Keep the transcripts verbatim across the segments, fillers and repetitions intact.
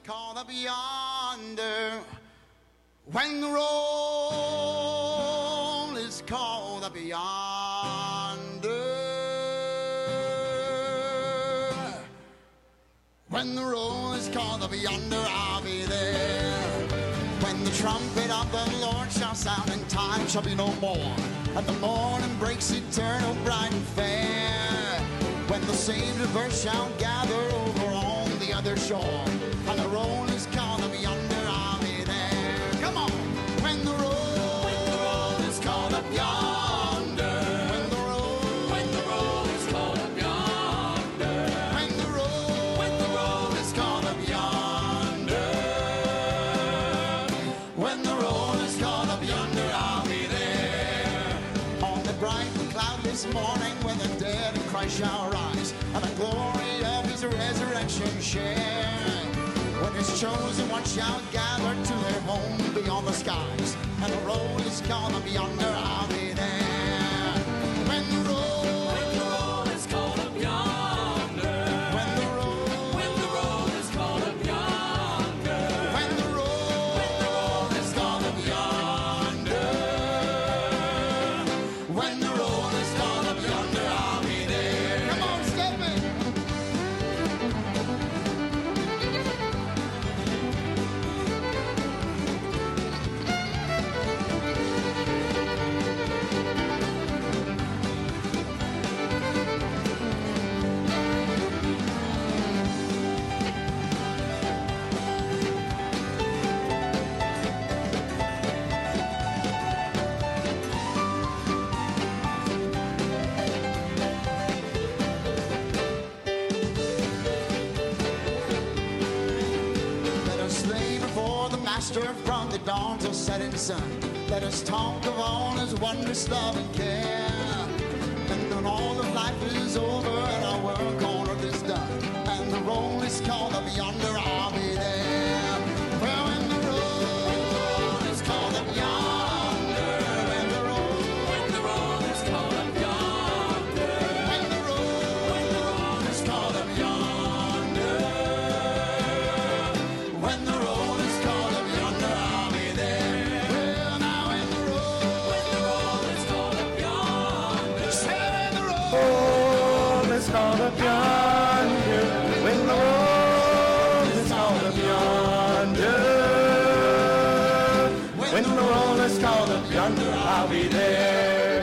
called up yonder, when the roll is called up yonder, when the roll is called up yonder, I'll be there. When the trumpet of the Lord shall sound and time shall be no more, and the morning breaks eternal, bright and fair, when the saved of earth shall gather over on the other shore, and the roll is called up yonder, I'll be there. Come on! When the roll, when the roll is called up yonder, when the roll, when the roll is called up yonder, when the roll, when the roll is called up yonder, when the roll is called up yonder, I'll be there. On the bright and cloudless morning, when the dead in Christ shall rise, and the glory of his resurrection share, when his chosen ones shall gather to their home beyond the skies, and the roll is called up yonder, I'll be there. When the roll, when the roll is called up yonder, when the roll, when the roll is called up yonder, when the roll, when the roll is called up yonder, when the roll is called up yonder, I'll be there. Come on, step it. Let us lay before the Master from the dawn till setting sun. Let us talk of all his wondrous love and care. And when all of life is over and our work on earth is done, and the roll is called up yonder, I'll be there. Well, when the roll is called up yonder, when the roll, when the roll is called up yonder, when the roll, when the roll is called up yonder, when the roll is called up yonder, I'll be there. Well, now when the roll, when the roll is called up yonder, say when the roll, roll is called up yonder, when the roll is called up yonder, when the roll is called up yonder, I'll be there.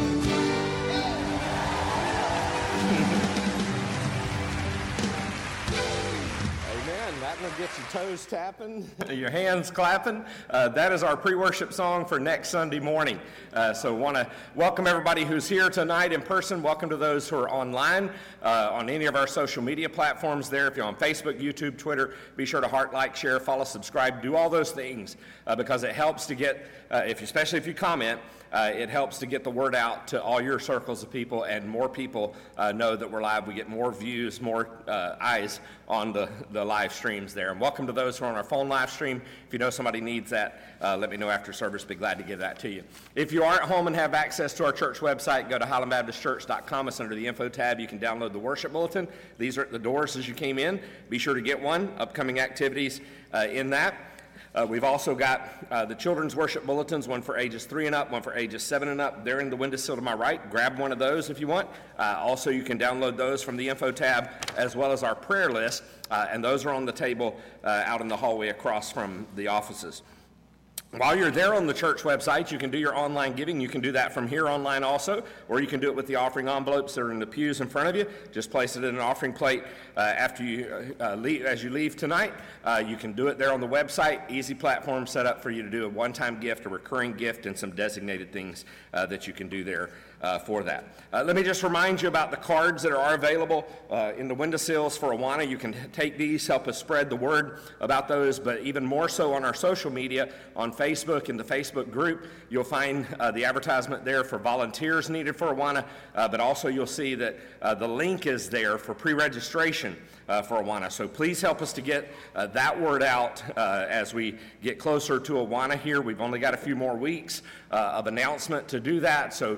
Amen. That will get your toes tapping. Your hands clapping. Uh, that is our pre-worship song for next Sunday morning. Uh, so want to welcome everybody who's here tonight in person. Welcome to those who are online uh, on any of our social media platforms there. If you're on Facebook, YouTube, Twitter, be sure to heart, like, share, follow, subscribe, do all those things uh, because it helps to get, uh, if especially if you comment, uh, it helps to get the word out to all your circles of people, and more people uh, know that we're live. We get more views, more uh, eyes on the, the live streams there. And welcome to those who are on our phone live stream. If you know somebody needs that, uh, let me know after service. Be glad to give that to you. If you are at home and have access to our church website, go to highland baptist church dot com. It's under the info tab. You can download the worship bulletin. These are at the doors as you came in. Be sure to get one. Upcoming activities uh, in that. Uh, we've also got uh, the children's worship bulletins, one for ages three and up, one for ages seven and up. They're in the windowsill to my right. Grab one of those if you want. Uh, also, you can download those from the info tab, as well as our prayer list, uh, and those are on the table uh, out in the hallway across from the offices. While you're there on the church website, you can do your online giving. You can do that from here online also, or you can do it with the offering envelopes that are in the pews in front of you. Just place it in an offering plate uh, after you uh, leave, as you leave tonight. Uh, you can do it there on the website. Easy platform set up for you to do a one-time gift, a recurring gift, and some designated things uh, that you can do there uh, for that. Uh, let me just remind you about the cards that are available uh, in the windowsills for Awana. You can take these, help us spread the word about those, but even more so on our social media, on Facebook, in the Facebook group, you'll find uh, the advertisement there for volunteers needed for Awana, uh, but also you'll see that uh, the link is there for pre-registration uh, for Awana. So please help us to get uh, that word out uh, as we get closer to Awana here. We've only got a few more weeks uh, of announcement to do that, so help us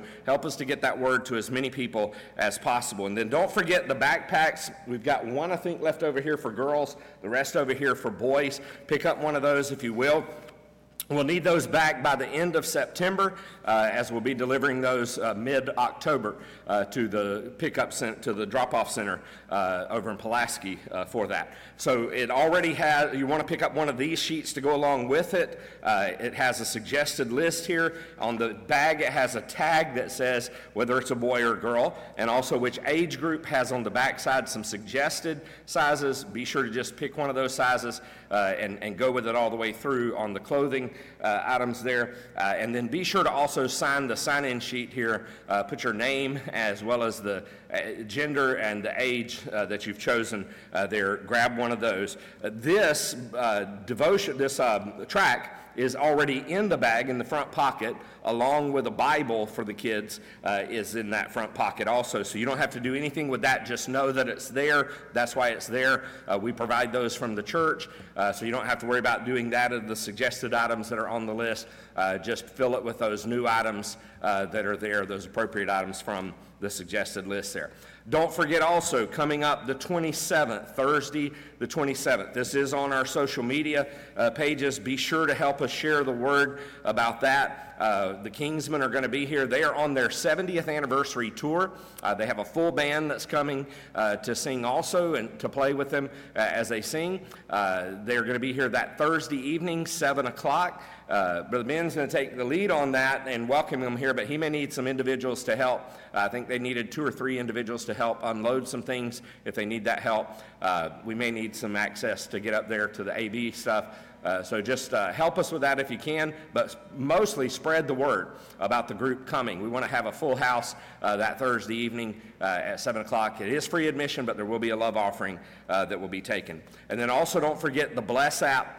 us to get that word to as many people as possible. And then don't forget the backpacks. We've got one, I think, left over here for girls, the rest over here for boys. Pick up one of those if you will. We'll need those back by the end of September, uh, as we'll be delivering those uh, mid-October uh, to the pickup center, to the drop-off center uh, over in Pulaski uh, for that. So it already has, you want to pick up one of these sheets to go along with it. Uh, it has a suggested list here. On the bag, it has a tag that says whether it's a boy or a girl, and also which age group. Has on the back side some suggested sizes. Be sure to just pick one of those sizes uh, and, and go with it all the way through on the clothing Uh, items there, uh, and then be sure to also sign the sign-in sheet here. Uh, put your name as well as the uh, gender and the age uh, that you've chosen uh, there. Grab one of those. Uh, this uh, devotion, this uh, track is already in the bag in the front pocket, along with a Bible for the kids uh, is in that front pocket also. So you don't have to do anything with that. Just know that it's there. That's why it's there. Uh, we provide those from the church, uh, so you don't have to worry about doing that of the suggested items that are on the list. Uh, just fill it with those new items uh, that are there, those appropriate items from the suggested list there. Don't forget also, coming up the twenty-seventh, Thursday the twenty-seventh. This is on our social media uh, pages. Be sure to help us share the word about that. Uh, the Kingsmen are going to be here. They are on their seventieth anniversary tour. Uh, they have a full band that's coming uh, to sing also and to play with them uh, as they sing. Uh, they're going to be here that Thursday evening, seven o'clock. Uh, Brother Ben's going to take the lead on that and welcome them here, but he may need some individuals to help. Uh, I think they needed two or three individuals to help unload some things if they need that help. Uh, we may need some access to get up there to the A V stuff. Uh, so just uh, help us with that if you can, but mostly spread the word about the group coming. We want to have a full house uh, that Thursday evening uh, at seven o'clock. It is free admission, but there will be a love offering uh, that will be taken. And then also don't forget the Bless app.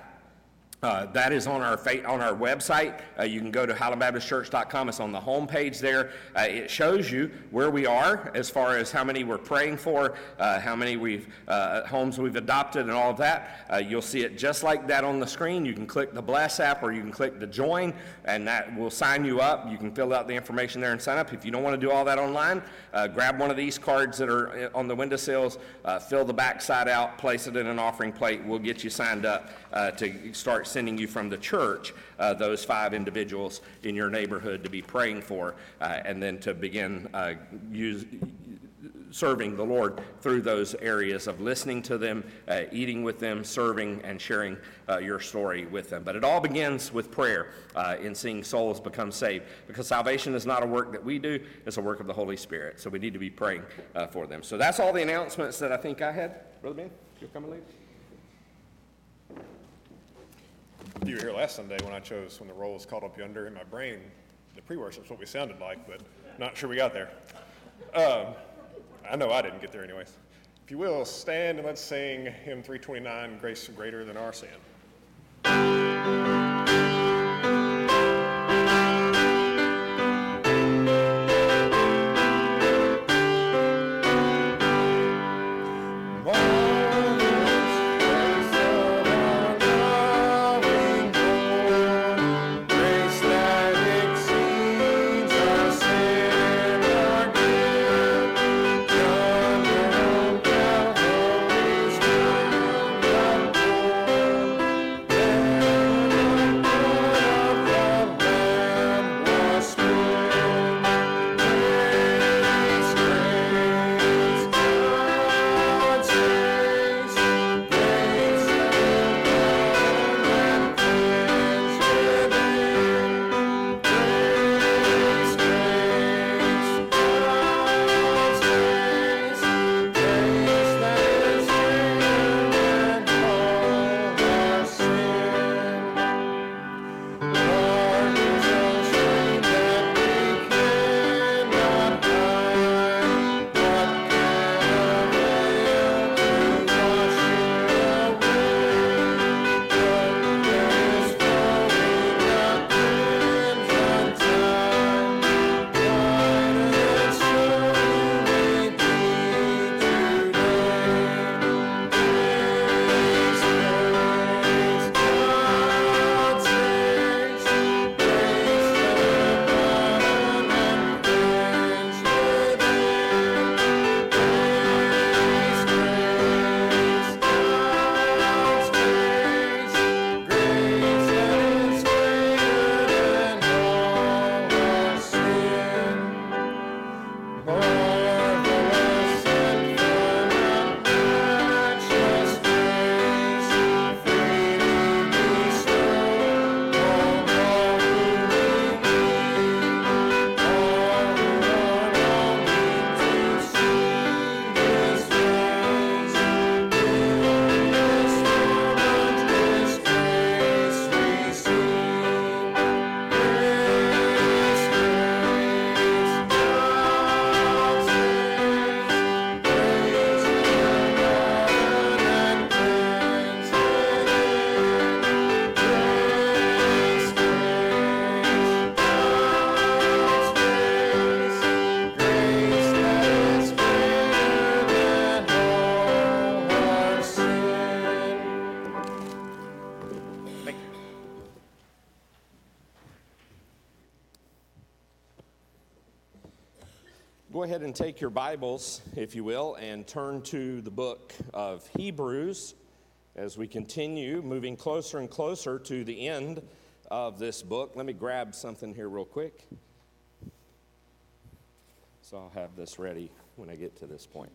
Uh, that is on our fa- on our website. Uh, you can go to highland baptist church dot com. It's on the home page there. Uh, it shows you where we are as far as how many we're praying for, uh, how many we've uh, homes we've adopted, and all of that. Uh, you'll see it just like that on the screen. You can click the Bless app, or you can click the Join, and that will sign you up. You can fill out the information there and sign up. If you don't want to do all that online, uh, grab one of these cards that are on the windowsills, uh, fill the back side out, place it in an offering plate. We'll get you signed up uh, to start sending you from the church uh, those five individuals in your neighborhood to be praying for, uh, and then to begin uh, use, serving the Lord through those areas of listening to them, uh, eating with them, serving, and sharing uh, your story with them. But it all begins with prayer uh, in seeing souls become saved, because salvation is not a work that we do, it's a work of the Holy Spirit. So we need to be praying uh, for them. So that's all the announcements that I think I had. Brother Ben, you'll come and lead. You were here last Sunday when I chose When the Roll Was Called Up Yonder. In my brain, the pre-worship is what we sounded like, but not sure we got there. Um, I know I didn't get there anyways. If you will, stand and let's sing hymn three twenty-nine, Grace Greater Than Our Sin. Thank go ahead and take your Bibles, if you will, and turn to the book of Hebrews as we continue moving closer and closer to the end of this book. Let me grab something here real quick. So I'll have this ready when I get to this point.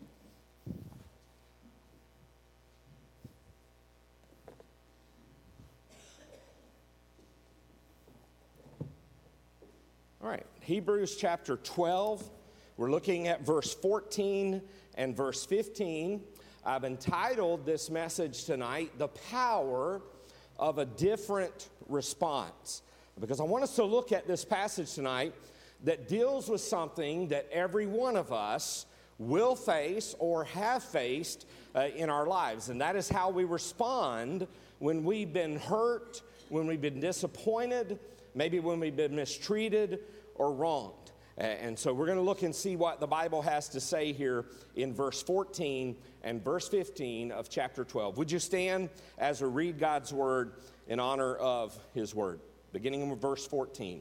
All right, Hebrews chapter twelve. We're looking at verse fourteen and verse fifteen. I've entitled this message tonight, The Power of a Different Response, because I want us to look at this passage tonight that deals with something that every one of us will face or have faced uh, in our lives, and that is how we respond when we've been hurt, when we've been disappointed, maybe when we've been mistreated or wronged. And so we're going to look and see what the Bible has to say here in verse fourteen and verse fifteen of chapter twelve. Would you stand as we read God's word in honor of his word? Beginning with verse fourteen.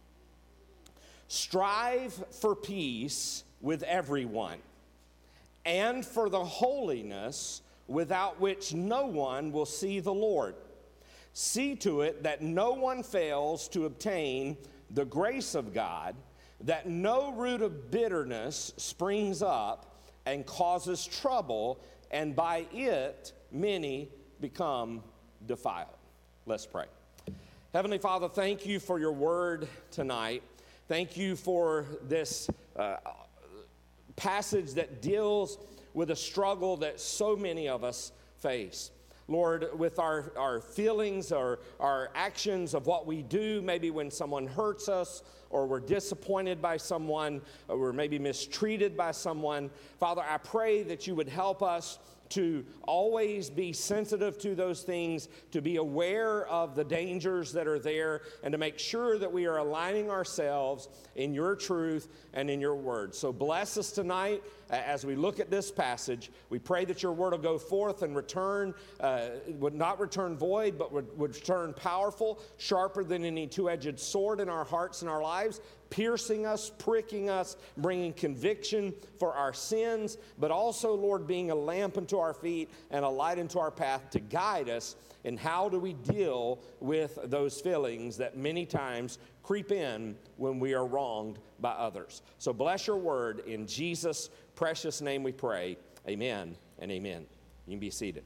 Strive for peace with everyone, and for the holiness without which no one will see the Lord. See to it that no one fails to obtain the grace of God, that no root of bitterness springs up and causes trouble, and by it many become defiled. Let's pray. Heavenly Father, thank you for your word tonight. Thank you for this uh, passage that deals with a struggle that so many of us face. Lord, with our, our feelings, our, our actions of what we do, maybe when someone hurts us, or we're disappointed by someone, or we're maybe mistreated by someone, Father, I pray that you would help us to always be sensitive to those things, to be aware of the dangers that are there, and to make sure that we are aligning ourselves in your truth and in your word. So bless us tonight as we look at this passage. We pray that your word will go forth and return, uh, would not return void, but would, would return powerful, sharper than any two-edged sword in our hearts and our lives, piercing us, pricking us, bringing conviction for our sins, but also, Lord, being a lamp unto our feet and a light unto our path to guide us in how do we deal with those feelings that many times creep in when we are wronged by others. So bless your word in Jesus' precious name we pray. Amen and amen. You can be seated.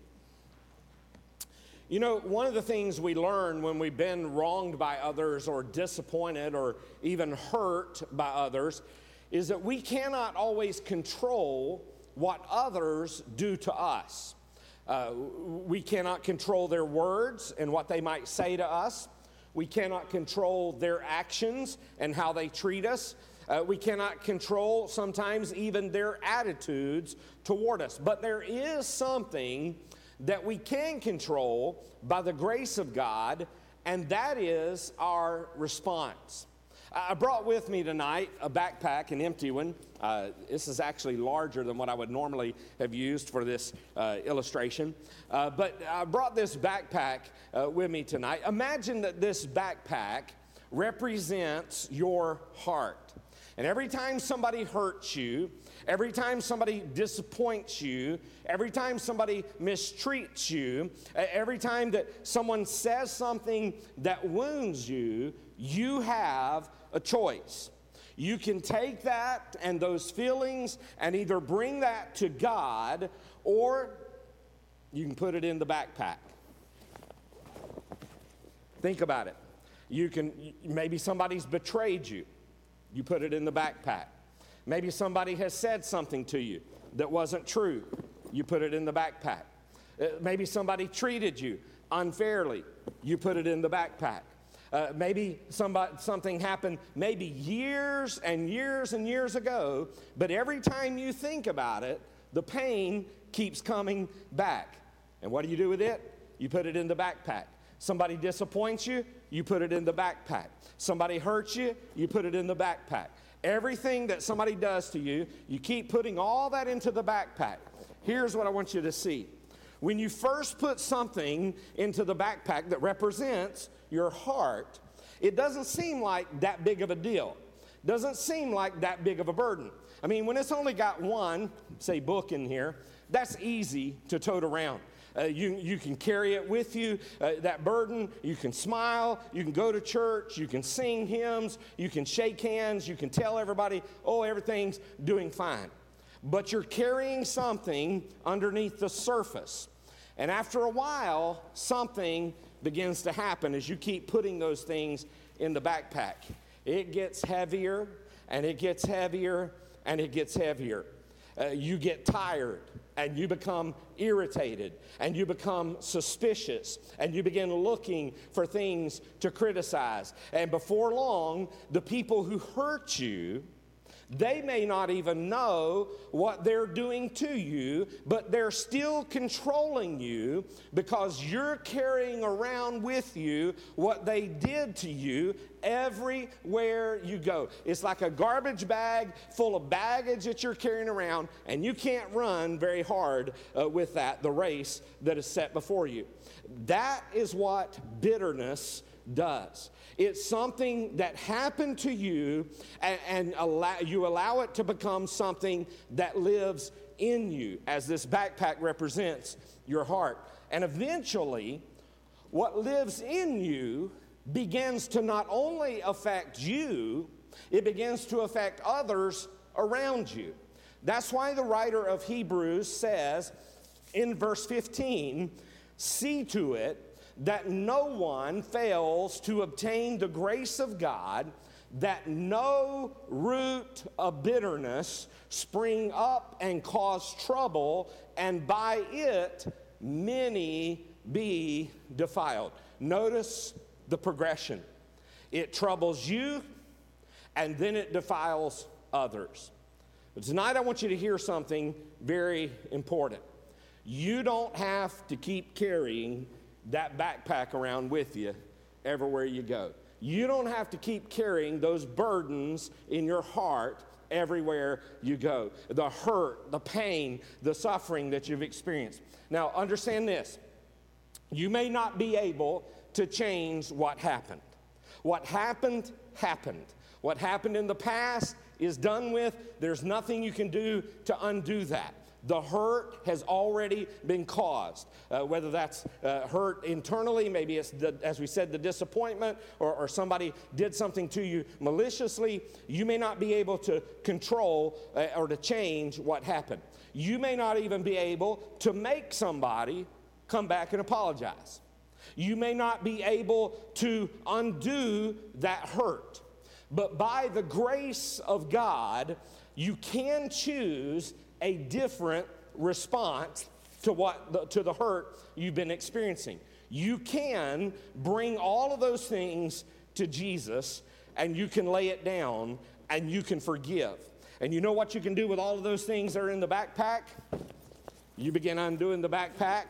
You know, one of the things we learn when we've been wronged by others or disappointed or even hurt by others is that we cannot always control what others do to us. Uh, we cannot control their words and what they might say to us. We cannot control their actions and how they treat us. Uh, we cannot control sometimes even their attitudes toward us. But there is something that we can control by the grace of God, and that is our response. I brought with me tonight a backpack, an empty one. Uh, this is actually larger than what I would normally have used for this uh, illustration. Uh, but I brought this backpack uh, with me tonight. Imagine that this backpack represents your heart. And every time somebody hurts you, every time somebody disappoints you, every time somebody mistreats you, every time that someone says something that wounds you, you have a choice. You can take that and those feelings and either bring that to God, or you can put it in the backpack. Think about it. You can, maybe somebody's betrayed you. You put it in the backpack. Maybe somebody has said something to you that wasn't true. You put it in the backpack. Uh, maybe somebody treated you unfairly. You put it in the backpack. Uh, maybe somebody, something happened maybe years and years and years ago, but every time you think about it, the pain keeps coming back. And what do you do with it? You put it in the backpack. Somebody disappoints you, you put it in the backpack. Somebody hurts you, you put it in the backpack. Everything that somebody does to you, you keep putting all that into the backpack. Here's what I want you to see. When you first put something into the backpack that represents your heart, it doesn't seem like that big of a deal. doesn't seem like that big of a burden. I mean, when it's only got one, say, book in here, that's easy to tote around. Uh, you, you can carry it with you, uh, that burden. You can smile. You can go to church. You can sing hymns. You can shake hands. You can tell everybody, oh, everything's doing fine. But you're carrying something underneath the surface. And after a while, something begins to happen as you keep putting those things in the backpack. It gets heavier, and it gets heavier, and it gets heavier. Uh, you get tired, and you become irritated, and you become suspicious, and you begin looking for things to criticize. And before long, the people who hurt you, they may not even know what they're doing to you, but they're still controlling you because you're carrying around with you what they did to you everywhere you go. It's like a garbage bag full of baggage that you're carrying around, and you can't run very hard uh, with that, the race that is set before you. That is what bitterness does. It's something that happened to you, and, and allow, you allow it to become something that lives in you, as this backpack represents your heart. And eventually, what lives in you begins to not only affect you, it begins to affect others around you. That's why the writer of Hebrews says in verse fifteen, see to it that no one fails to obtain the grace of God, that no root of bitterness spring up and cause trouble, and by it many be defiled. Notice the progression. It troubles you, and then it defiles others. But tonight I want you to hear something very important. You don't have to keep carrying that backpack around with you everywhere you go. You don't have to keep carrying those burdens in your heart everywhere you go. The hurt, the pain, the suffering that you've experienced. Now, understand this. You may not be able to change what happened. What happened, happened. What happened in the past is done with. There's nothing you can do to undo that. The hurt has already been caused, uh, whether that's uh, hurt internally, maybe it's, the, as we said, the disappointment, or, or somebody did something to you maliciously. You may not be able to control uh, or to change what happened. You may not even be able to make somebody come back and apologize. You may not be able to undo that hurt. But by the grace of God, you can choose a different response to what the, to the hurt you've been experiencing. You can bring all of those things to Jesus, and you can lay it down, and you can forgive. And you know what you can do with all of those things that are in the backpack? You begin undoing the backpack,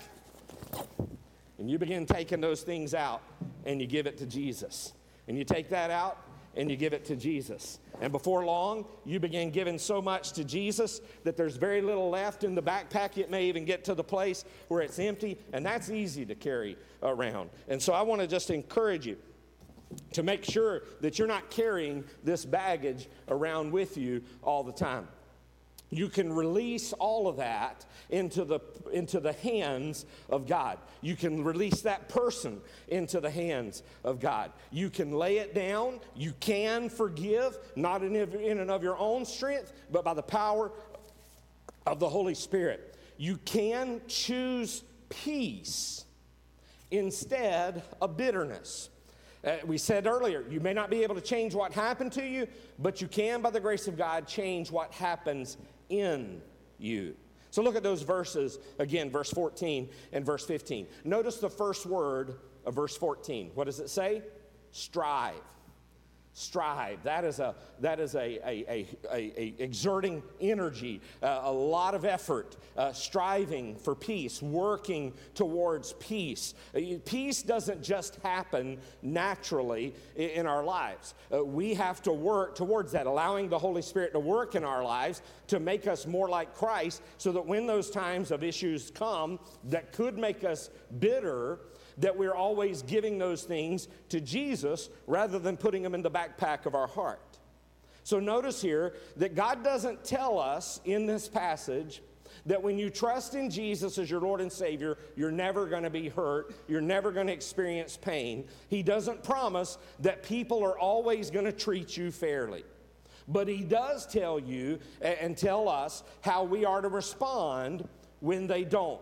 and you begin taking those things out, and you give it to Jesus. And you take that out, and you give it to Jesus. And before long, you begin giving so much to Jesus that there's very little left in the backpack. It may even get to the place where it's empty, and that's easy to carry around. And so I want to just encourage you to make sure that you're not carrying this baggage around with you all the time. You can release all of that into the, into the hands of God. You can release that person into the hands of God. You can lay it down. You can forgive, not in, in and of your own strength, but by the power of the Holy Spirit. You can choose peace instead of bitterness. Uh, we said earlier, you may not be able to change what happened to you, but you can, by the grace of God, change what happens in you. So look at those verses again, verse fourteen and verse fifteen. Notice the first word of verse fourteen. What does it say? Strive. Strive. That is a that is a, a, a, a, a exerting energy, uh, a lot of effort, uh, striving for peace, working towards peace. Uh, peace doesn't just happen naturally in, in our lives. Uh, we have to work towards that, allowing the Holy Spirit to work in our lives to make us more like Christ, so that when those times of issues come that could make us bitter, that we're always giving those things to Jesus rather than putting them in the backpack of our heart. So notice here that God doesn't tell us in this passage that when you trust in Jesus as your Lord and Savior, you're never going to be hurt, you're never going to experience pain. He doesn't promise that people are always going to treat you fairly. But he does tell you and tell us how we are to respond when they don't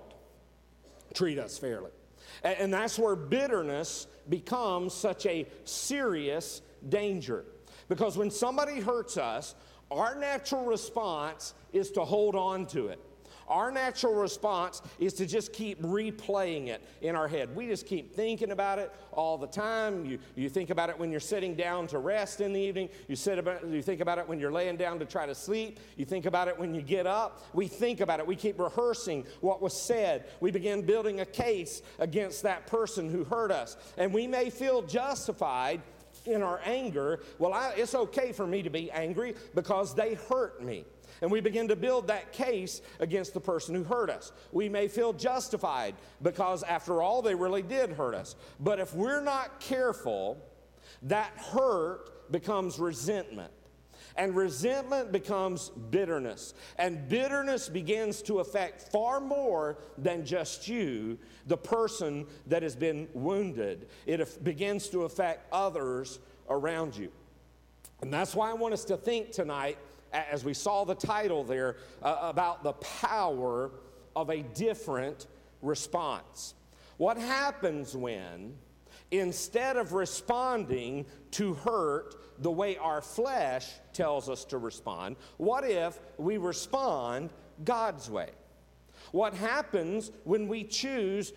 treat us fairly. And that's where bitterness becomes such a serious danger. Because when somebody hurts us, our natural response is to hold on to it. Our natural response is to just keep replaying it in our head. We just keep thinking about it all the time. You, you think about it when you're sitting down to rest in the evening. You, sit about, you think about it when you're laying down to try to sleep. You think about it when you get up. We think about it. We keep rehearsing what was said. We begin building a case against that person who hurt us. And we may feel justified in our anger. Well, I, it's okay for me to be angry because they hurt me. And we begin to build that case against the person who hurt us. We may feel justified because, after all, they really did hurt us. But if we're not careful, that hurt becomes resentment. And resentment becomes bitterness. And bitterness begins to affect far more than just you, the person that has been wounded. It begins to affect others around you. And that's why I want us to think tonight, as we saw the title there, uh, about the power of a different response. What happens when, instead of responding to hurt the way our flesh tells us to respond, what if we respond God's way? What happens when we choose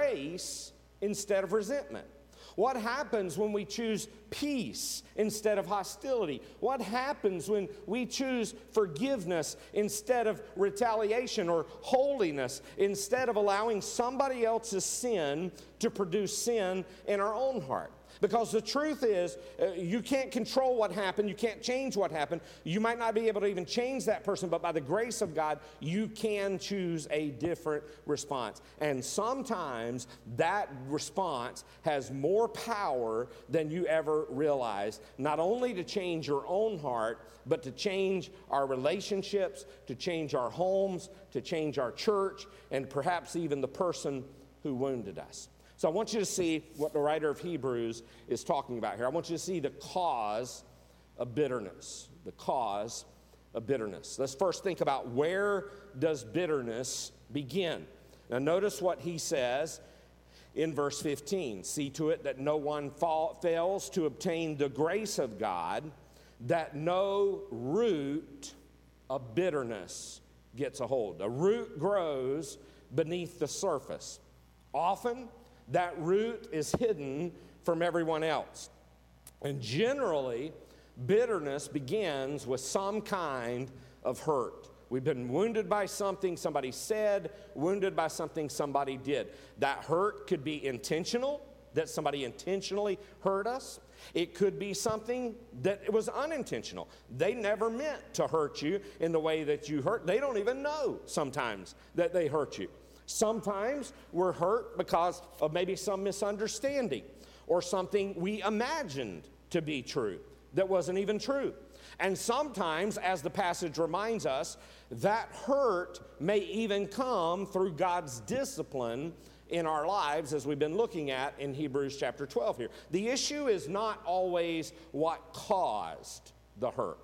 grace instead of resentment? What happens when we choose peace instead of hostility? What happens when we choose forgiveness instead of retaliation, or holiness instead of allowing somebody else's sin to produce sin in our own heart? Because the truth is, uh, you can't control what happened. You can't change what happened. You might not be able to even change that person, but by the grace of God, you can choose a different response. And sometimes that response has more power than you ever realized, not only to change your own heart, but to change our relationships, to change our homes, to change our church, and perhaps even the person who wounded us. So I want you to see what the writer of Hebrews is talking about here. I want you to see the cause of bitterness, the cause of bitterness. Let's first think about, where does bitterness begin? Now notice what he says in verse fifteen. See to it that no one fall, fails to obtain the grace of God, that no root of bitterness gets a hold. A root grows beneath the surface. Often, that root is hidden from everyone else. And generally, bitterness begins with some kind of hurt. We've been wounded by something somebody said, wounded by something somebody did. That hurt could be intentional, that somebody intentionally hurt us. It could be something that was unintentional. They never meant to hurt you in the way that you hurt. They don't even know sometimes that they hurt you. Sometimes we're hurt because of maybe some misunderstanding or something we imagined to be true that wasn't even true. And sometimes, as the passage reminds us, that hurt may even come through God's discipline in our lives, as we've been looking at in Hebrews chapter twelve here. The issue is not always what caused the hurt.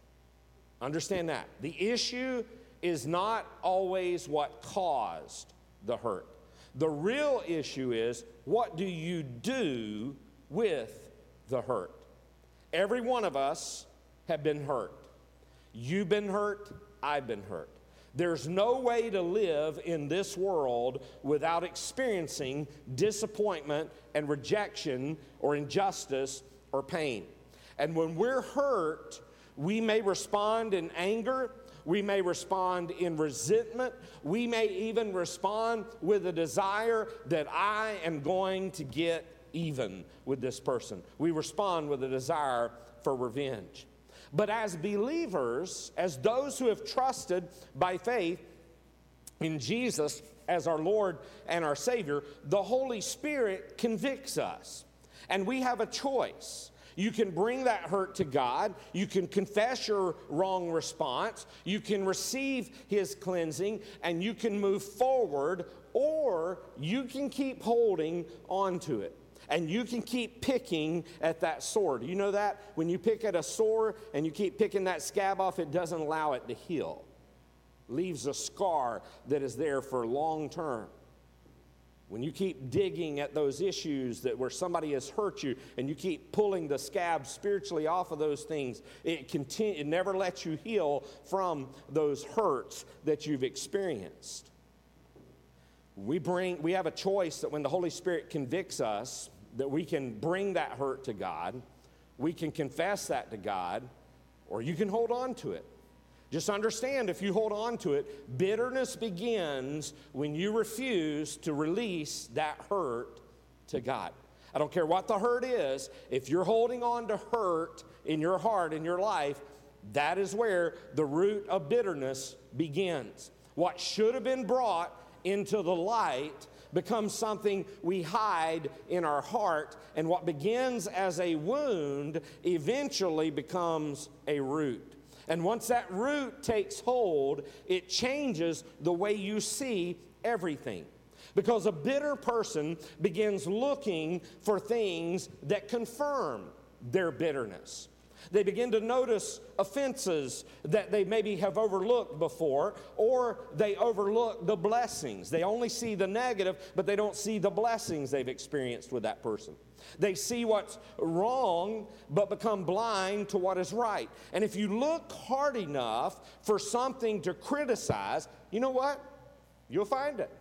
Understand that. The issue is not always what caused the hurt. The real issue is, what do you do with the hurt? Every one of us have been hurt. You've been hurt. I've been hurt. There's no way to live in this world without experiencing disappointment and rejection or injustice or pain. And when we're hurt, we may respond in anger. We may respond in resentment. We may even respond with a desire that I am going to get even with this person. We respond with a desire for revenge. But as believers, as those who have trusted by faith in Jesus as our Lord and our Savior, the Holy Spirit convicts us. And we have a choice. You can bring that hurt to God. You can confess your wrong response. You can receive His cleansing, and you can move forward, or you can keep holding on to it. And you can keep picking at that sore. Do you know that? When you pick at a sore and you keep picking that scab off, it doesn't allow it to heal. Leaves a scar that is there for long term. When you keep digging at those issues that where somebody has hurt you and you keep pulling the scab spiritually off of those things, it, continue, it never lets you heal from those hurts that you've experienced. We bring, we have a choice that when the Holy Spirit convicts us, that we can bring that hurt to God, we can confess that to God, or you can hold on to it. Just understand, if you hold on to it, bitterness begins when you refuse to release that hurt to God. I don't care what the hurt is, if you're holding on to hurt in your heart, in your life, that is where the root of bitterness begins. What should have been brought into the light becomes something we hide in our heart, and what begins as a wound eventually becomes a root. And once that root takes hold, it changes the way you see everything. Because a bitter person begins looking for things that confirm their bitterness. They begin to notice offenses that they maybe have overlooked before, or they overlook the blessings. They only see the negative, but they don't see the blessings they've experienced with that person. They see what's wrong, but become blind to what is right. And if you look hard enough for something to criticize, you know what? You'll find it.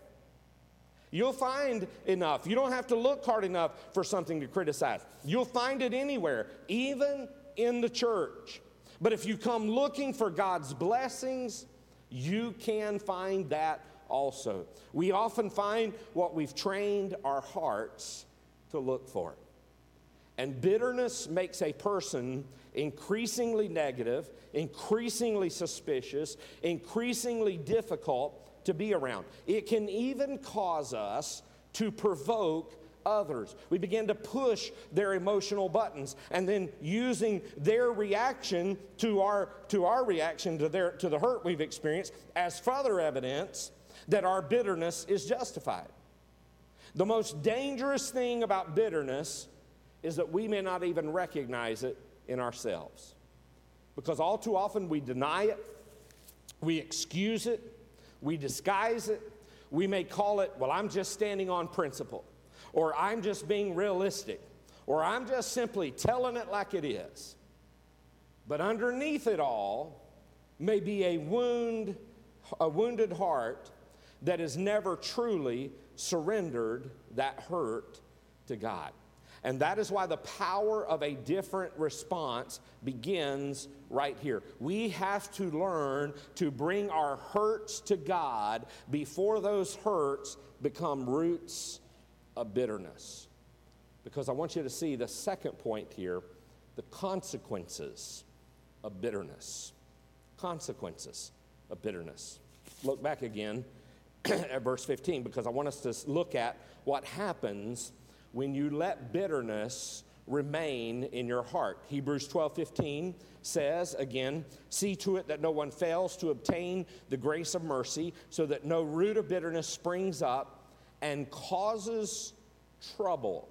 You'll find enough. You don't have to look hard enough for something to criticize. You'll find it anywhere, even in the church. But if you come looking for God's blessings, you can find that also. We often find what we've trained our hearts to look for. And bitterness makes a person increasingly negative, increasingly suspicious, increasingly difficult to be around. It can even cause us to provoke others. We begin to push their emotional buttons, and then using their reaction to our to our reaction to their to the hurt we've experienced as further evidence that our bitterness is justified. The most dangerous thing about bitterness is that we may not even recognize it in ourselves. Because all too often we deny it, we excuse it, we disguise it. We may call it, well, I'm just standing on principle, or I'm just being realistic, or I'm just simply telling it like it is. But underneath it all may be a wound, a wounded heart that has never truly surrendered that hurt to God. And that is why the power of a different response begins right here. We have to learn to bring our hurts to God before those hurts become roots of bitterness. Because I want you to see the second point here, the consequences of bitterness. Consequences of bitterness. Look back again at verse fifteen, because I want us to look at what happens when you let bitterness remain in your heart. Hebrews twelve fifteen says, again, see to it that no one fails to obtain the grace of mercy, so that no root of bitterness springs up and causes trouble.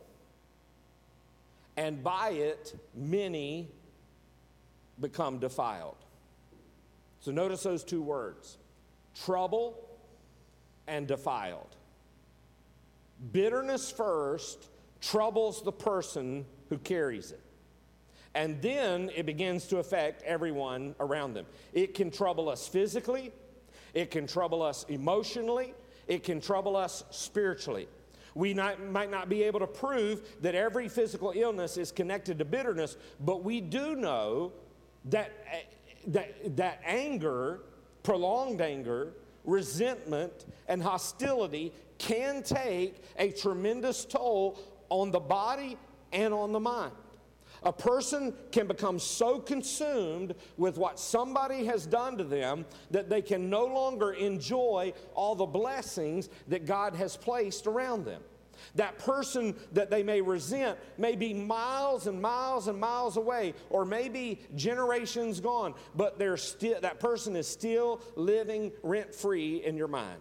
And by it, many become defiled. So notice those two words, trouble and defiled. Bitterness first troubles the person who carries it. And then it begins to affect everyone around them. It can trouble us physically. It can trouble us emotionally. It can trouble us spiritually. We not, might not be able to prove that every physical illness is connected to bitterness, but we do know that, that, that anger, prolonged anger, resentment, and hostility can take a tremendous toll on the body and on the mind. A person can become so consumed with what somebody has done to them that they can no longer enjoy all the blessings that God has placed around them. That person that they may resent may be miles and miles and miles away, or maybe generations gone, but they're still, that person is still living rent-free in your mind.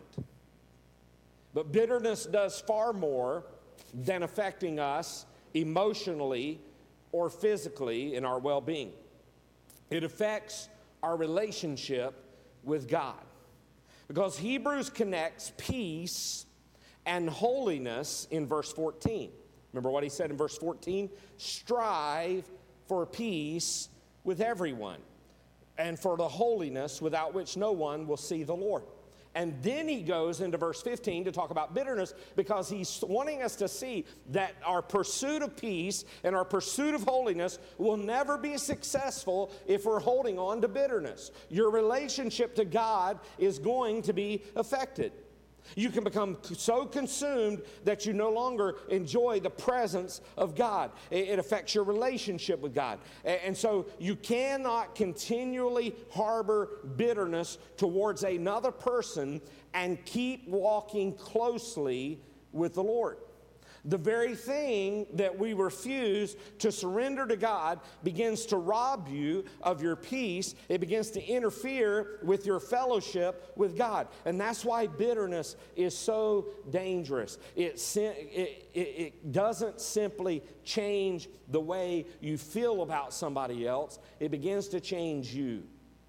But bitterness does far more than affecting us emotionally or physically in our well-being. It affects our relationship with God. Because Hebrews connects peace and holiness in verse fourteen. Remember what he said in verse fourteen? Strive for peace with everyone, and for the holiness without which no one will see the Lord. And then he goes into verse fifteen to talk about bitterness, because he's wanting us to see that our pursuit of peace and our pursuit of holiness will never be successful if we're holding on to bitterness. Your relationship to God is going to be affected. You can become so consumed that you no longer enjoy the presence of God. It affects your relationship with God. And so you cannot continually harbor bitterness towards another person and keep walking closely with the Lord. The very thing that we refuse to surrender to God begins to rob you of your peace. It begins to interfere with your fellowship with God. And that's why bitterness is so dangerous. It, it, it, it doesn't simply change the way you feel about somebody else. It begins to change you.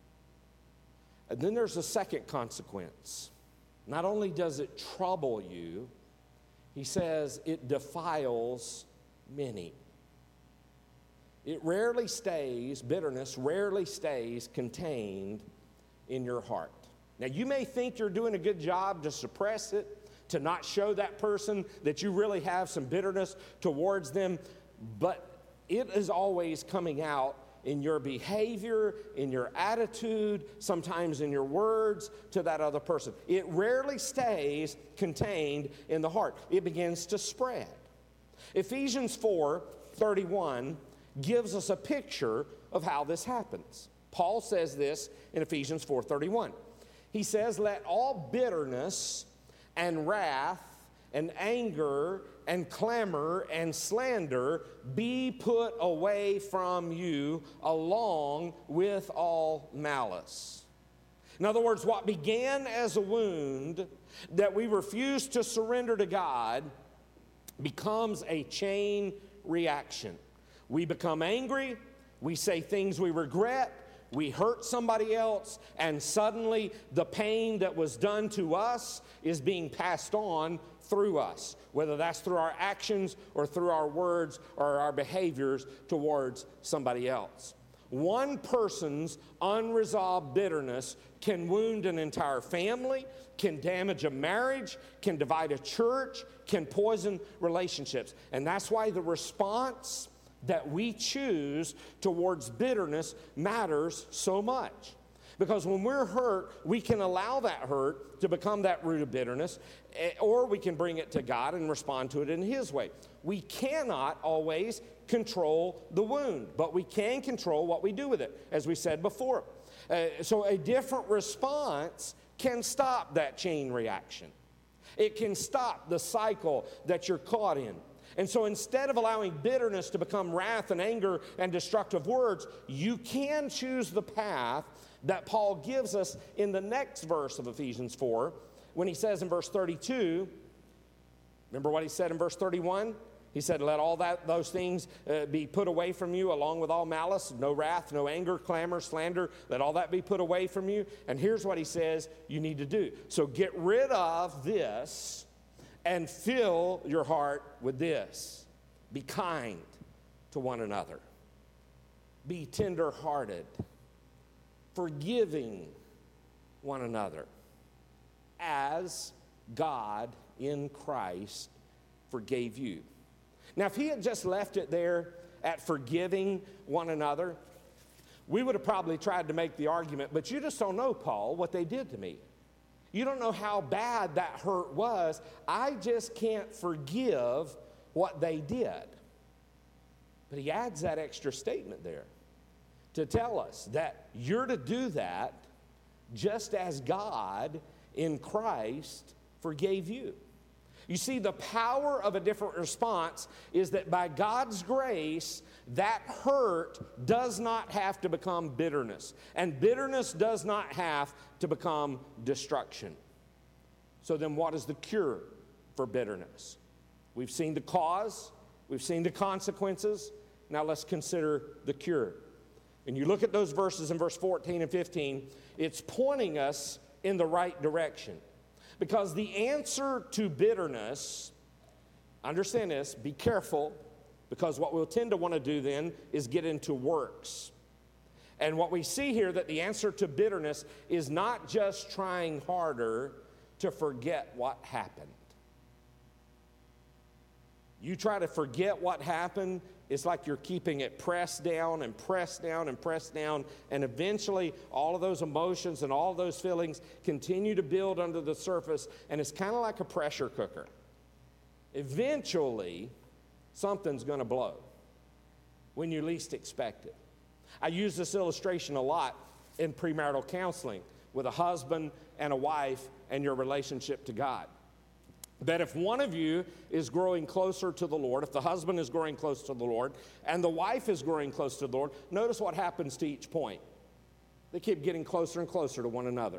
And then there's a second consequence. Not only does it trouble you, he says it defiles many. It rarely stays, bitterness rarely stays contained in your heart. Now, you may think you're doing a good job to suppress it, to not show that person that you really have some bitterness towards them, but it is always coming out in your behavior, in your attitude, sometimes in your words to that other person. It rarely stays contained in the heart. It begins to spread. Ephesians four thirty-one gives us a picture of how this happens. Paul says this in Ephesians four thirty-one. He says, "Let all bitterness and wrath and anger and clamor and slander be put away from you, along with all malice." In other words, what began as a wound that we refuse to surrender to God becomes a chain reaction. We become angry, we say things we regret, we hurt somebody else, and suddenly the pain that was done to us is being passed on through us, whether that's through our actions or through our words or our behaviors towards somebody else. One person's unresolved bitterness can wound an entire family, can damage a marriage, can divide a church, can poison relationships. And that's why the response that we choose towards bitterness matters so much. Because when we're hurt, we can allow that hurt to become that root of bitterness, or we can bring it to God and respond to it in His way. We cannot always control the wound, but we can control what we do with it, as we said before. Uh, so a different response can stop that chain reaction. It can stop the cycle that you're caught in. And so instead of allowing bitterness to become wrath and anger and destructive words, you can choose the path that Paul gives us in the next verse of Ephesians four, when he says in verse thirty-two, remember what he said in verse thirty-one? He said, "Let all that those things uh, be put away from you, along with all malice, no wrath, no anger, clamor, slander. Let all that be put away from you." And here's what he says you need to do. So get rid of this and fill your heart with this. Be kind to one another. Be tender-hearted, forgiving one another, as God in Christ forgave you. Now, if he had just left it there at forgiving one another, we would have probably tried to make the argument, but you just don't know, Paul, what they did to me. You don't know how bad that hurt was. I just can't forgive what they did. But he adds that extra statement there to tell us that you're to do that just as God in Christ forgave you. You see, the power of a different response is that by God's grace, that hurt does not have to become bitterness. And bitterness does not have to become destruction. So then what is the cure for bitterness? We've seen the cause. We've seen the consequences. Now let's consider the cure. And you look at those verses in verse fourteen and fifteen, it's pointing us in the right direction. Because the answer to bitterness, understand this, be careful, because what we'll tend to want to do then is get into works. And what we see here, that the answer to bitterness is not just trying harder to forget what happened. You try to forget what happened, it's like you're keeping it pressed down and pressed down and pressed down, and eventually all of those emotions and all those feelings continue to build under the surface, and it's kind of like a pressure cooker. Eventually, something's going to blow when you least expect it. I use this illustration a lot in premarital counseling with a husband and a wife and your relationship to God. That if one of you is growing closer to the Lord, if the husband is growing close to the Lord, and the wife is growing close to the Lord, notice what happens to each point. They keep getting closer and closer to one another.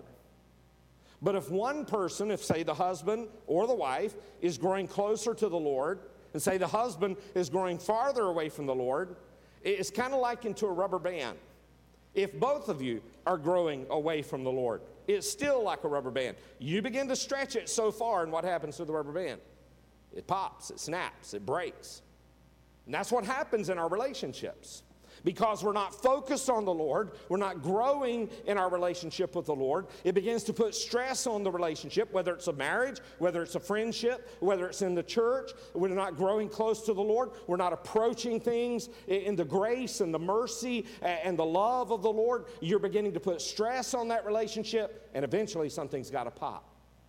But if one person, if say the husband or the wife, is growing closer to the Lord, and say the husband is growing farther away from the Lord, it's kind of likened to a rubber band. If both of you are growing away from the Lord, it's still like a rubber band. You begin to stretch it so far, and what happens to the rubber band? It pops, it snaps, it breaks. And that's what happens in our relationships. Because we're not focused on the Lord, we're not growing in our relationship with the Lord, it begins to put stress on the relationship, whether it's a marriage, whether it's a friendship, whether it's in the church. We're not growing close to the Lord. We're not approaching things in the grace and the mercy and the love of the Lord. You're beginning to put stress on that relationship, and eventually something's got to pop.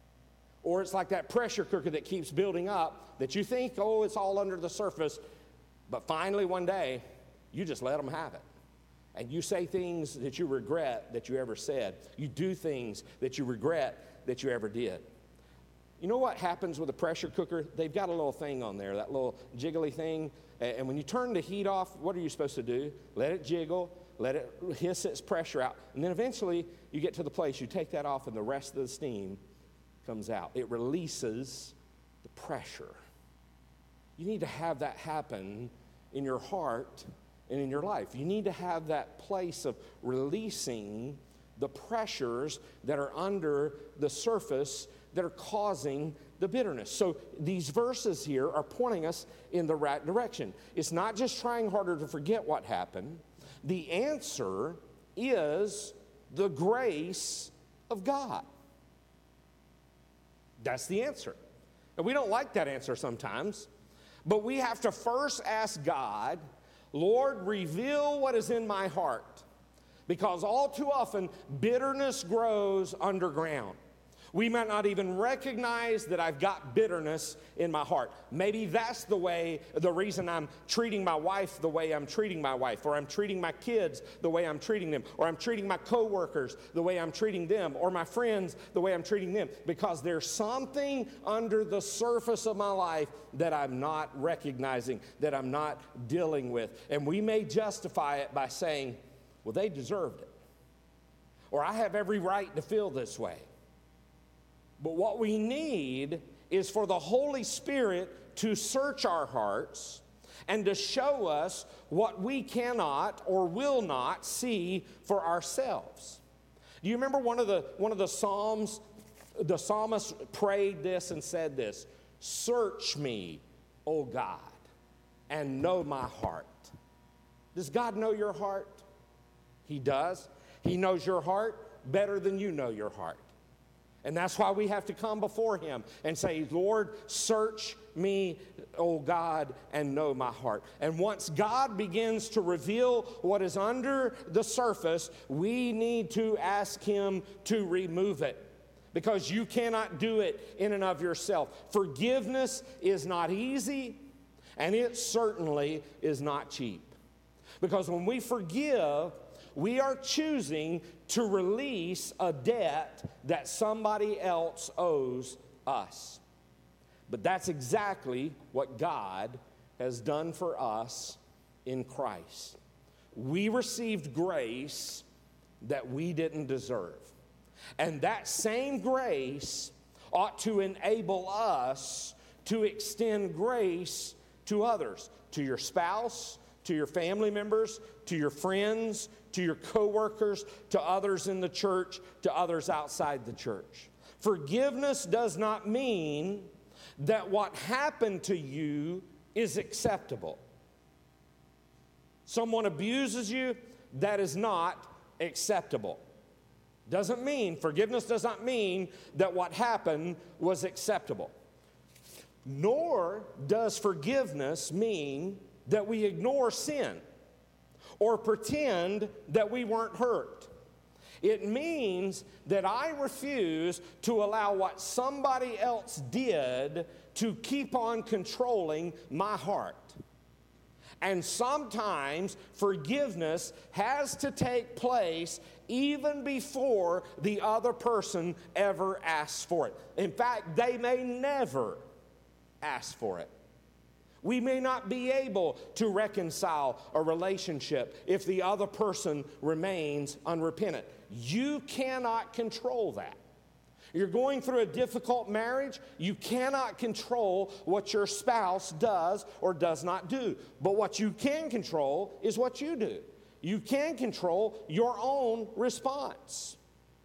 Or it's like that pressure cooker that keeps building up, that you think, oh, it's all under the surface, but finally one day, you just let them have it. And you say things that you regret that you ever said. You do things that you regret that you ever did. You know what happens with a pressure cooker? They've got a little thing on there, that little jiggly thing. And when you turn the heat off, what are you supposed to do? Let it jiggle, let it hiss its pressure out. And then eventually you get to the place, you take that off and the rest of the steam comes out. It releases the pressure. You need to have that happen in your heart and in your life. You need to have that place of releasing the pressures that are under the surface that are causing the bitterness. So these verses here are pointing us in the right direction. It's not just trying harder to forget what happened. The answer is the grace of God. That's the answer. And we don't like that answer sometimes, but we have to first ask God, Lord, reveal what is in my heart, because all too often bitterness grows underground. We might not even recognize that I've got bitterness in my heart. Maybe that's the way, the reason I'm treating my wife the way I'm treating my wife, or I'm treating my kids the way I'm treating them, or I'm treating my coworkers the way I'm treating them, or my friends the way I'm treating them, because there's something under the surface of my life that I'm not recognizing, that I'm not dealing with. And we may justify it by saying, well, they deserved it, or I have every right to feel this way. But what we need is for the Holy Spirit to search our hearts and to show us what we cannot or will not see for ourselves. Do you remember one of the one of the Psalms, the psalmist prayed this and said this, "Search me, O God, and know my heart." Does God know your heart? He does. He knows your heart better than you know your heart. And that's why we have to come before him and say, Lord, search me, O God, and know my heart. And once God begins to reveal what is under the surface, we need to ask him to remove it, because you cannot do it in and of yourself. Forgiveness is not easy, and it certainly is not cheap. Because when we forgive, we are choosing to release a debt that somebody else owes us. But that's exactly what God has done for us in Christ. We received grace that we didn't deserve. And that same grace ought to enable us to extend grace to others, to your spouse, to your family members, to your friends, to your coworkers, to others in the church, to others outside the church. Forgiveness does not mean that what happened to you is acceptable. Someone abuses you, that is not acceptable. Doesn't mean, forgiveness does not mean that what happened was acceptable. Nor does forgiveness mean that we ignore sin or pretend that we weren't hurt. It means that I refuse to allow what somebody else did to keep on controlling my heart. And sometimes forgiveness has to take place even before the other person ever asks for it. In fact, they may never ask for it. We may not be able to reconcile a relationship if the other person remains unrepentant. You cannot control that. You're going through a difficult marriage, you cannot control what your spouse does or does not do. But what you can control is what you do. You can control your own response.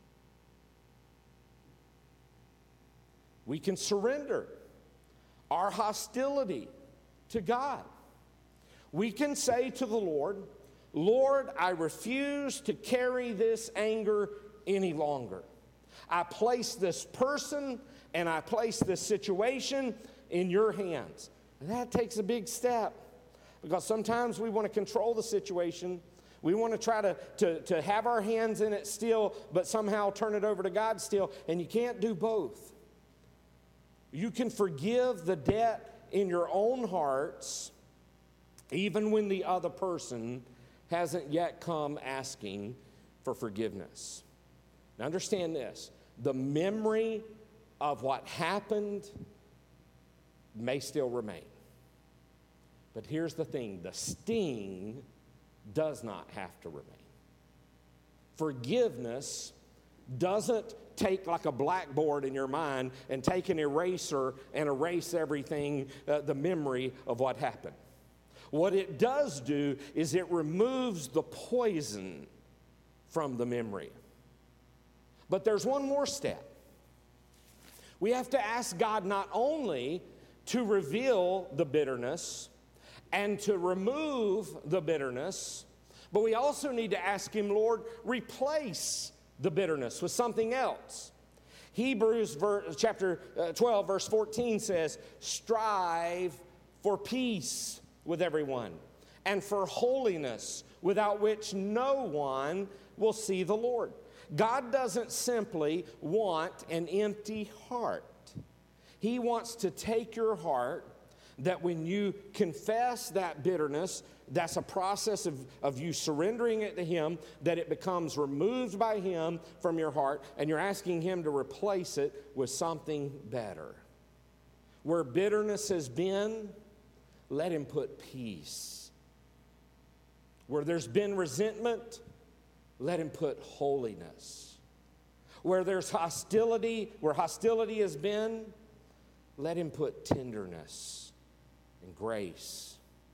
We can surrender our hostility to God. We can say to the Lord, Lord, I refuse to carry this anger any longer. I place this person and I place this situation in your hands. And that takes a big step because sometimes we want to control the situation. We want to try to, to, to have our hands in it still, but somehow turn it over to God still. And you can't do both. You can forgive the debt in your own hearts even when the other person hasn't yet come asking for forgiveness. Now understand this. The memory of what happened may still remain. But here's the thing, the sting does not have to remain. Forgiveness doesn't take like a blackboard in your mind and take an eraser and erase everything, uh, the memory of what happened. What it does do is it removes the poison from the memory. But there's one more step. We have to ask God not only to reveal the bitterness and to remove the bitterness, but we also need to ask Him, Lord, replace the bitterness with something else. Hebrews verse, chapter twelve, verse fourteen says, strive for peace with everyone and for holiness, without which no one will see the Lord. God doesn't simply want an empty heart. He wants to take your heart, that when you confess that bitterness, that's a process of, of you surrendering it to Him, that it becomes removed by Him from your heart, and you're asking Him to replace it with something better. Where bitterness has been, let Him put peace. Where there's been resentment, let Him put holiness. Where there's hostility, where hostility has been, let Him put tenderness and grace.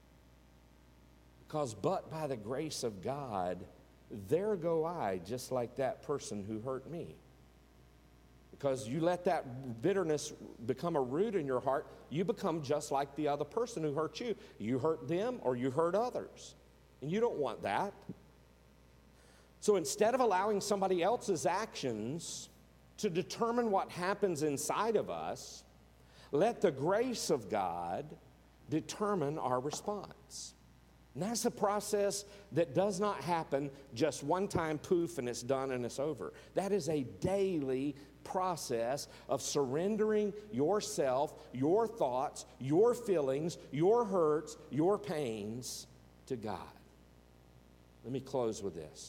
Because but by the grace of God, there go I, just like that person who hurt me. Because you let that bitterness become a root in your heart, you become just like the other person who hurt you. You hurt them or you hurt others. And you don't want that. So instead of allowing somebody else's actions to determine what happens inside of us, let the grace of God determine our response. And that's a process that does not happen just one time, poof, and it's done and it's over. That is a daily process of surrendering yourself, your thoughts, your feelings, your hurts, your pains to God. Let me close with this.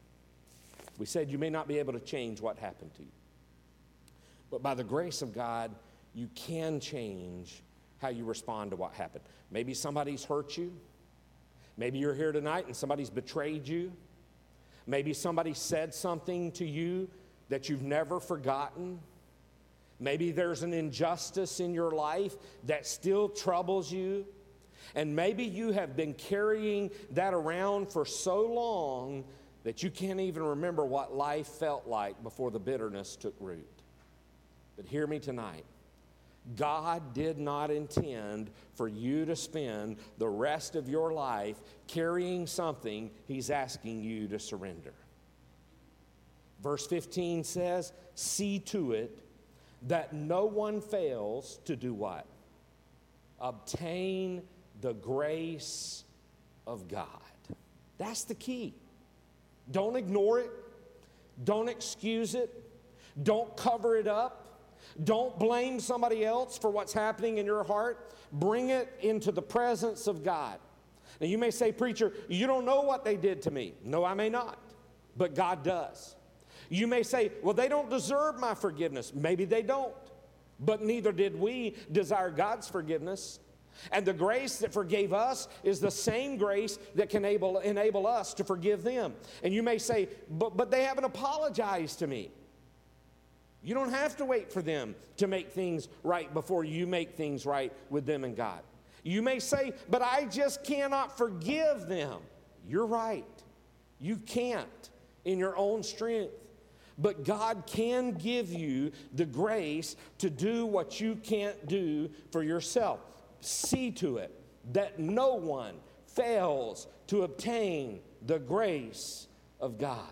We said you may not be able to change what happened to you. But by the grace of God, you can change how you respond to what happened. Maybe somebody's hurt you. Maybe you're here tonight and somebody's betrayed you. Maybe somebody said something to you that you've never forgotten. Maybe there's an injustice in your life that still troubles you. And maybe you have been carrying that around for so long that you can't even remember what life felt like before the bitterness took root. But hear me tonight. God did not intend for you to spend the rest of your life carrying something He's asking you to surrender. Verse fifteen says, see to it that no one fails to do what? Obtain the grace of God. That's the key. Don't ignore it. Don't excuse it. Don't cover it up. Don't blame somebody else for what's happening in your heart. Bring it into the presence of God. Now you may say, preacher, you don't know what they did to me. No, I may not, but God does. You may say, well, they don't deserve my forgiveness. Maybe they don't, but neither did we desire God's forgiveness. And the grace that forgave us is the same grace that can enable, enable us to forgive them. And you may say, but, but they haven't apologized to me. You don't have to wait for them to make things right before you make things right with them and God. You may say, but I just cannot forgive them. You're right. You can't in your own strength. But God can give you the grace to do what you can't do for yourself. See to it that no one fails to obtain the grace of God.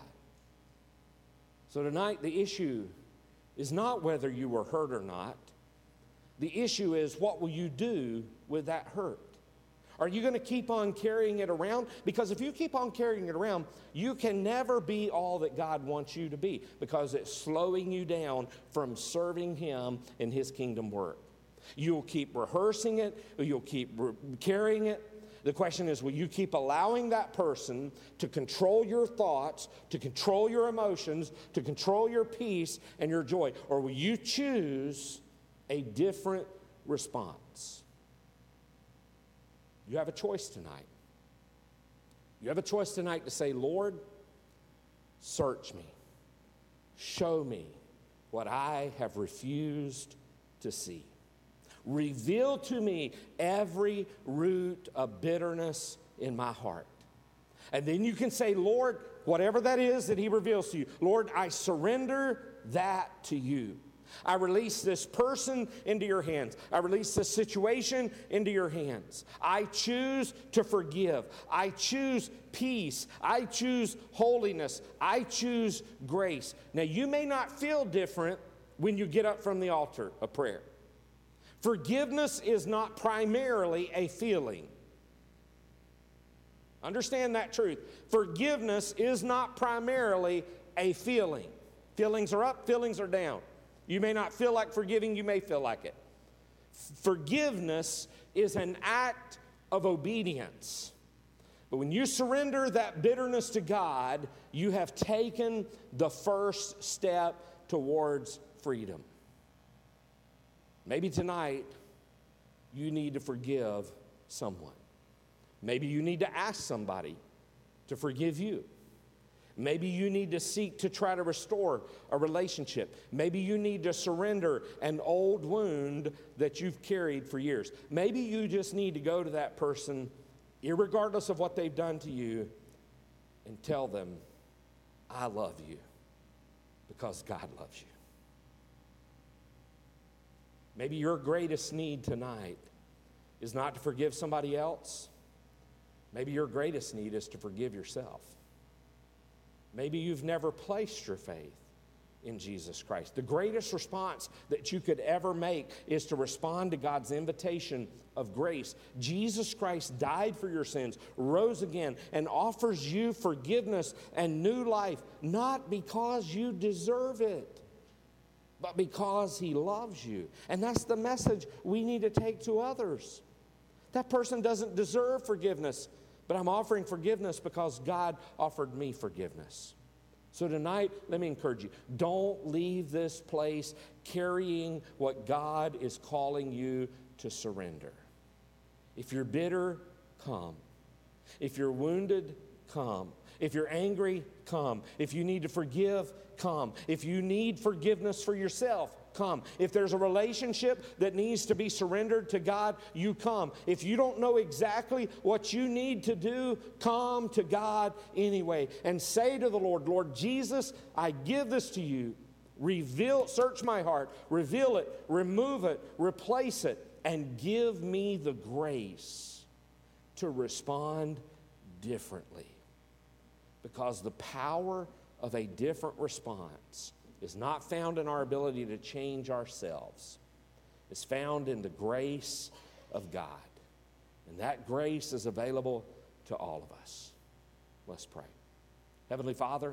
So tonight the issue is not whether you were hurt or not. The issue is, what will you do with that hurt? Are you going to keep on carrying it around? Because if you keep on carrying it around, you can never be all that God wants you to be, because it's slowing you down from serving Him in His kingdom work. You'll keep rehearsing it, or you'll keep re- carrying it. The question is, will you keep allowing that person to control your thoughts, to control your emotions, to control your peace and your joy? Or will you choose a different response? You have a choice tonight. You have a choice tonight to say, Lord, search me. Show me what I have refused to see. Reveal to me every root of bitterness in my heart. And then you can say, Lord, whatever that is that He reveals to you, Lord, I surrender that to you. I release this person into your hands. I release this situation into your hands. I choose to forgive. I choose peace. I choose holiness. I choose grace. Now, you may not feel different when you get up from the altar of prayer. Forgiveness is not primarily a feeling. Understand that truth. Forgiveness is not primarily a feeling. Feelings are up, feelings are down. You may not feel like forgiving, you may feel like it. Forgiveness is an act of obedience. But when you surrender that bitterness to God, you have taken the first step towards freedom. Maybe tonight you need to forgive someone. Maybe you need to ask somebody to forgive you. Maybe you need to seek to try to restore a relationship. Maybe you need to surrender an old wound that you've carried for years. Maybe you just need to go to that person, irregardless of what they've done to you, and tell them, I love you because God loves you. Maybe your greatest need tonight is not to forgive somebody else. Maybe your greatest need is to forgive yourself. Maybe you've never placed your faith in Jesus Christ. The greatest response that you could ever make is to respond to God's invitation of grace. Jesus Christ died for your sins, rose again, and offers you forgiveness and new life, not because you deserve it, but because He loves you. And that's the message we need to take to others. That person doesn't deserve forgiveness, but I'm offering forgiveness because God offered me forgiveness. So tonight, let me encourage you, don't leave this place carrying what God is calling you to surrender. If you're bitter, come. If you're wounded, come. If you're angry, come. If you need to forgive, come. If you need forgiveness for yourself, come. If there's a relationship that needs to be surrendered to God, you come. If you don't know exactly what you need to do, come to God anyway and say to the Lord, Lord Jesus, I give this to you. Reveal, search my heart, reveal it, remove it, replace it, and give me the grace to respond differently. Because the power of a different response is not found in our ability to change ourselves. It's found in the grace of God. And that grace is available to all of us. Let's pray. Heavenly Father,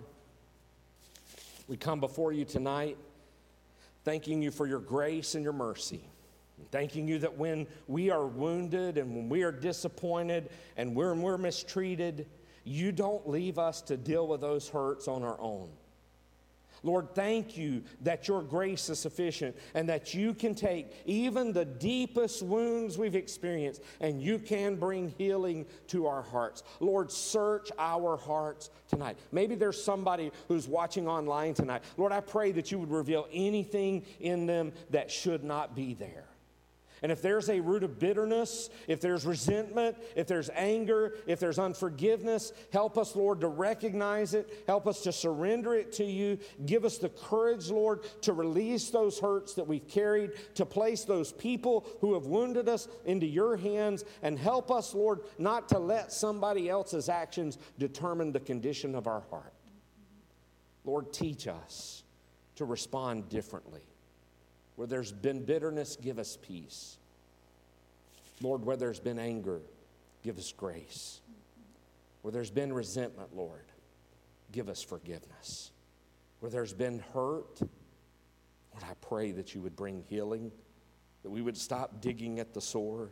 we come before you tonight thanking you for your grace and your mercy. And thanking you that when we are wounded and when we are disappointed and when we're mistreated, you don't leave us to deal with those hurts on our own. Lord, thank you that your grace is sufficient and that you can take even the deepest wounds we've experienced and you can bring healing to our hearts. Lord, search our hearts tonight. Maybe there's somebody who's watching online tonight. Lord, I pray that you would reveal anything in them that should not be there. And if there's a root of bitterness, if there's resentment, if there's anger, if there's unforgiveness, help us, Lord, to recognize it. Help us to surrender it to you. Give us the courage, Lord, to release those hurts that we've carried, to place those people who have wounded us into your hands, and help us, Lord, not to let somebody else's actions determine the condition of our heart. Lord, teach us to respond differently. Where there's been bitterness, give us peace. Lord, where there's been anger, give us grace. Where there's been resentment, Lord, give us forgiveness. Where there's been hurt, Lord, I pray that you would bring healing, that we would stop digging at the sore,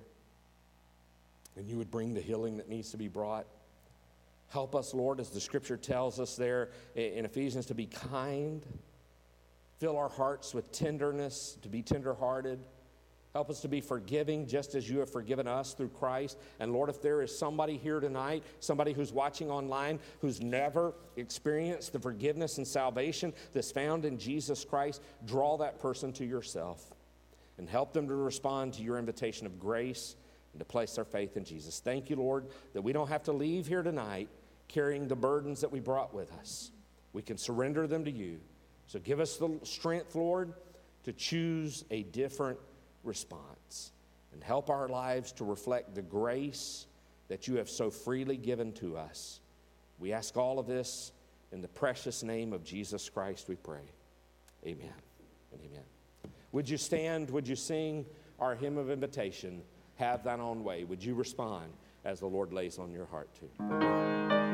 and you would bring the healing that needs to be brought. Help us, Lord, as the scripture tells us there in Ephesians, to be kind. Fill our hearts with tenderness, to be tenderhearted. Help us to be forgiving just as you have forgiven us through Christ. And Lord, if there is somebody here tonight, somebody who's watching online, who's never experienced the forgiveness and salvation that's found in Jesus Christ, draw that person to yourself and help them to respond to your invitation of grace and to place their faith in Jesus. Thank you, Lord, that we don't have to leave here tonight carrying the burdens that we brought with us. We can surrender them to you. So give us the strength, Lord, to choose a different response and help our lives to reflect the grace that you have so freely given to us. We ask all of this in the precious name of Jesus Christ, we pray. Amen and amen. Would you stand? Would you sing our hymn of invitation, Have Thine Own Way? Would you respond as the Lord lays on your heart to?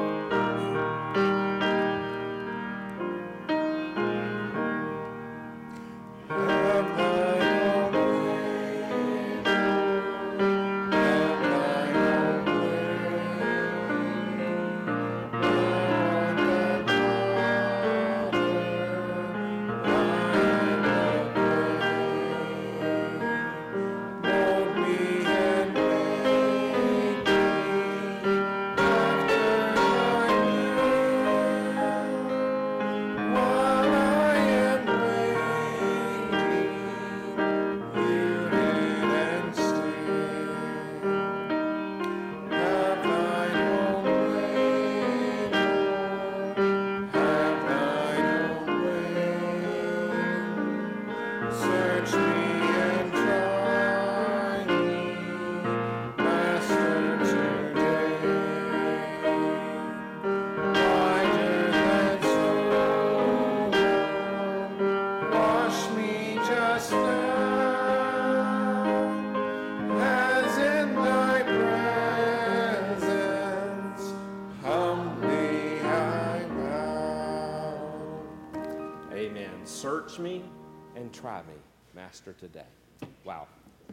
Search me and try me, Master, today. Wow.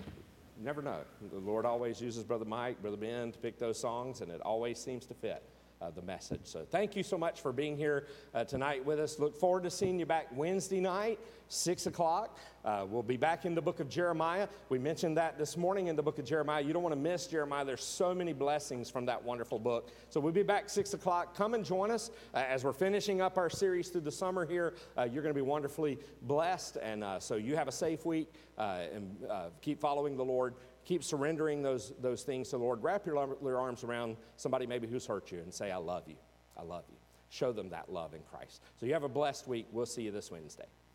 You never know. The Lord always uses Brother Mike, Brother Ben to pick those songs, and it always seems to fit. uh, the message. So thank you so much for being here uh, tonight with us. Look forward to seeing you back Wednesday night, six o'clock. Uh, we'll be back in the book of Jeremiah. We mentioned that this morning in the book of Jeremiah. You don't want to miss Jeremiah. There's so many blessings from that wonderful book. So we'll be back six o'clock. Come and join us uh, as we're finishing up our series through the summer here. Uh, you're going to be wonderfully blessed. And uh, so you have a safe week uh, and uh, keep following the Lord. Keep surrendering those, those things to the Lord. Wrap your, your arms around somebody maybe who's hurt you and say, I love you. I love you. Show them that love in Christ. So you have a blessed week. We'll see you this Wednesday.